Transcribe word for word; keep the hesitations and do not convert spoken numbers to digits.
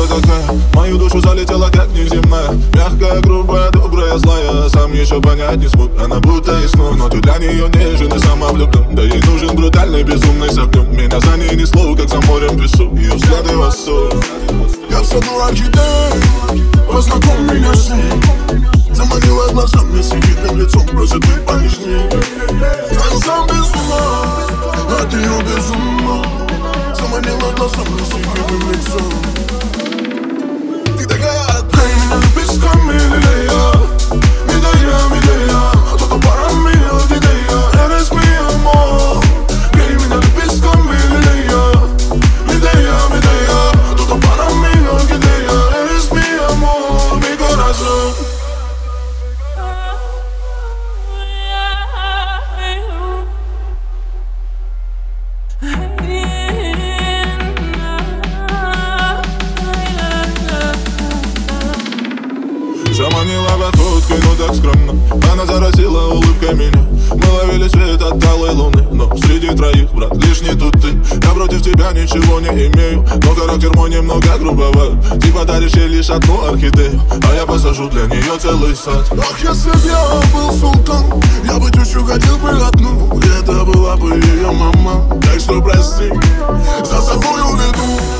такая, мою душу залетела как неземная. Мягкая, грубая, добрая, злая. Сам еще понять не смог, она будто из снов. Но ты для нее нежен и самовлюблен. Да ей нужен брутальный, безумный с огнем. Меня за ней несло, как за морем песок. Ее взгляды восток. Я в саду орхидей, познакомь меня с ней. Заманила глазами с ехидным лицом, просит быть понежней. Знаю, сам без ума от нее безумно. Заманила глазами с ехидным лицом. Ты такая, дай меня песками лилея. Медея, медея, todo para mí orquídea. Eres mi amor. Дай меня песками лилея. Медея, медея, todo para mí orquídea. Eres mi amor, mi corazón. Заманила походкой, но так скромно. Она заразила улыбкой меня. Мы ловили свет от талой луны. Но среди троих, брат, лишь не тут ты. Я против тебя ничего не имею, но характер мой немного грубоват. Ты подаришь ей лишь одну орхидею, а я посажу для нее целый сад. Ах, если б я был султан, я бы тещу хотел бы одну. И это была бы ее мама. Так что прости, за собой уведу.